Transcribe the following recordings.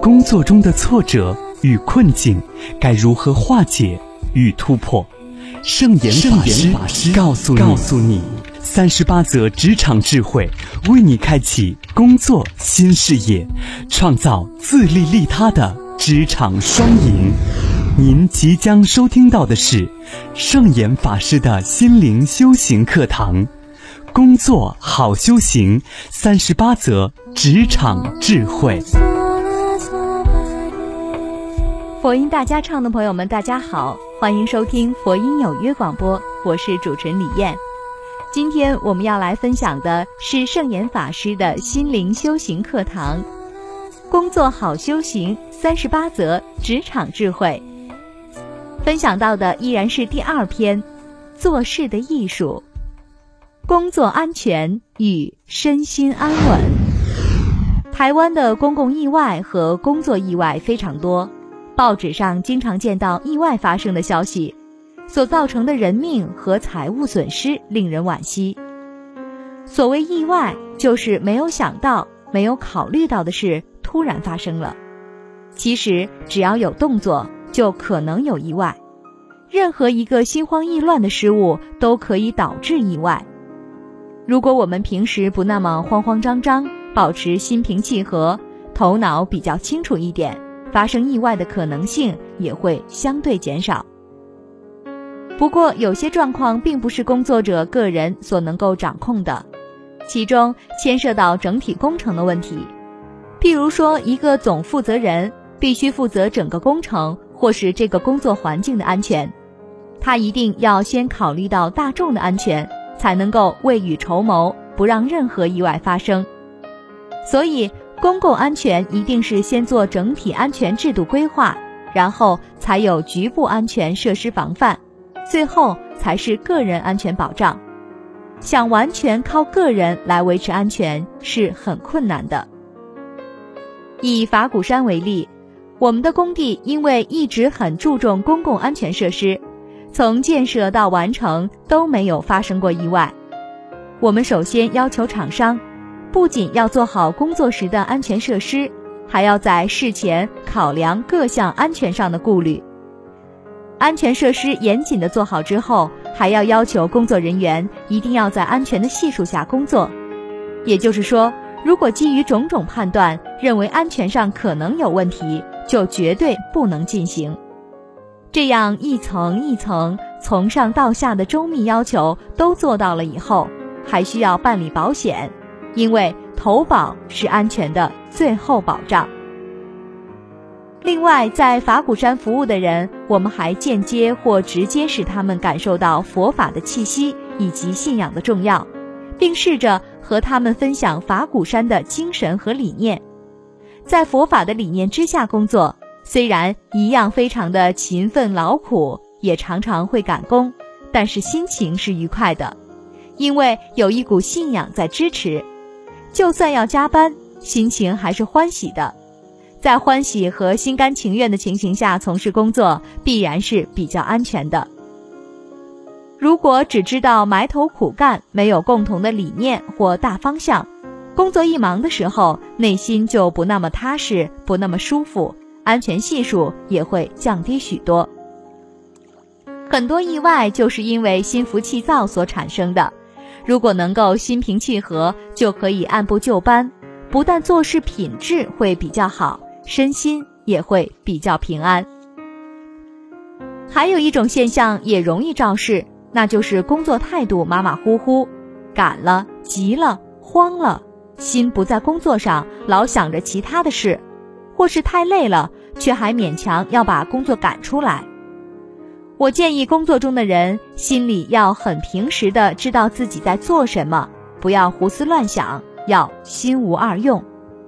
工作中的挫折与困境该如何化解与突破。圣严法师告诉你38则职场智慧，为你开启工作新视野，创造自利利他的职场双赢。您即将收听到的是圣严法师的心灵修行课堂，工作好修行38则职场智慧。 佛音大家唱的朋友们，大家好，欢迎收听佛音有约广播，我是主持人李燕。今天我们要来分享的是圣严法师的心灵修行课堂，工作好修行38则职场智慧。分享到的依然是第2篇，做事的艺术，工作安全与身心安稳。台湾的公共意外和工作意外非常多，报纸上经常见到意外发生的消息，所造成的人命和财物损失令人惋惜。所谓意外，就是没有想到、没有考虑到的事突然发生了。其实只要有动作，就可能有意外。任何一个心慌意乱的失误都可以导致意外。如果我们平时不那么慌慌张张，保持心平气和，头脑比较清楚一点，发生意外的可能性也会相对减少。不过有些状况并不是工作者个人所能够掌控的，其中牵涉到整体工程的问题。譬如说，一个总负责人必须负责整个工程或是这个工作环境的安全，他一定要先考虑到大众的安全，才能够未雨绸缪，不让任何意外发生。所以公共安全一定是先做整体安全制度规划，然后才有局部安全设施防范，最后才是个人安全保障。想完全靠个人来维持安全是很困难的。以法鼓山为例，我们的工地因为一直很注重公共安全设施，从建设到完成都没有发生过意外。我们首先要求厂商，不仅要做好工作时的安全设施，还要在事前考量各项安全上的顾虑。安全设施严谨地做好之后，还要要求工作人员一定要在安全的系数下工作。也就是说，如果基于种种判断，认为安全上可能有问题，就绝对不能进行。这样一层一层从上到下的周密要求都做到了以后，还需要办理保险，因为投保是安全的最后保障。另外，在法鼓山服务的人，我们还间接或直接使他们感受到佛法的气息以及信仰的重要，并试着和他们分享法鼓山的精神和理念。在佛法的理念之下工作，虽然一样非常的勤奋劳苦，也常常会赶工，但是心情是愉快的，因为有一股信仰在支持。就算要加班，心情还是欢喜的。在欢喜和心甘情愿的情形下从事工作，必然是比较安全的。如果只知道埋头苦干，没有共同的理念或大方向，工作一忙的时候，内心就不那么踏实，不那么舒服，安全系数也会降低许多。很多意外就是因为心浮气躁所产生的，如果能够心平气和，就可以按部就班，不但做事品质会比较好，身心也会比较平安。还有一种现象也容易肇事，那就是工作态度马马虎虎，赶了、急了、慌了，心不在工作上，老想着其他的事，或是太累了，却还勉强要把工作赶出来。我建议工作中的人心里要很平实的知道自己在做什么，不要胡思乱想，要心无二用。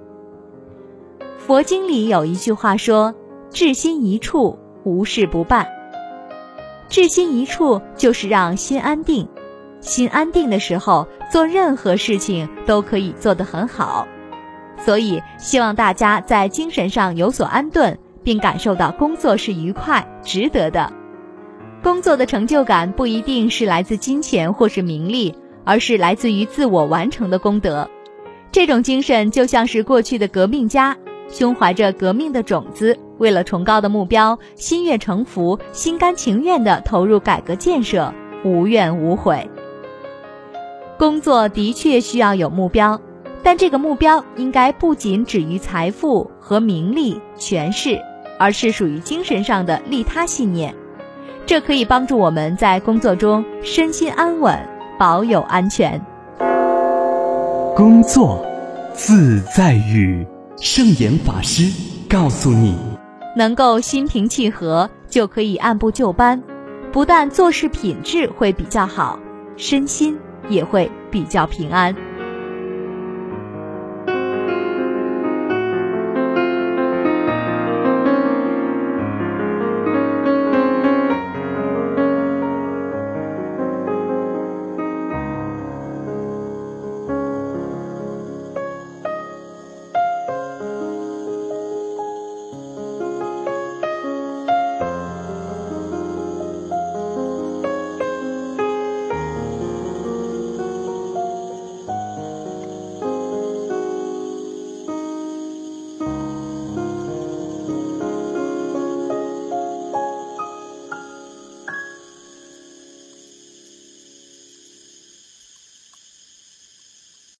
佛经里有一句话说，至心一处，无事不办。至心一处就是让心安定，心安定的时候，做任何事情都可以做得很好。所以希望大家在精神上有所安顿，并感受到工作是愉快、值得的。工作的成就感不一定是来自金钱或是名利，而是来自于自我完成的功德。这种精神就像是过去的革命家， 胸怀着革命的种子，为了崇高的目标，心悦诚服、心甘情愿地投入改革建设，无怨无悔。工作的确需要有目标，但这个目标应该不仅止于财富和名利、权势，而是属于精神上的利他信念。这可以帮助我们在工作中身心安稳，保有安全。 工作自在语，圣严法师告诉你， 能够心平气和，就可以按部就班，不但做事品质会比较好，身心也会比较平安。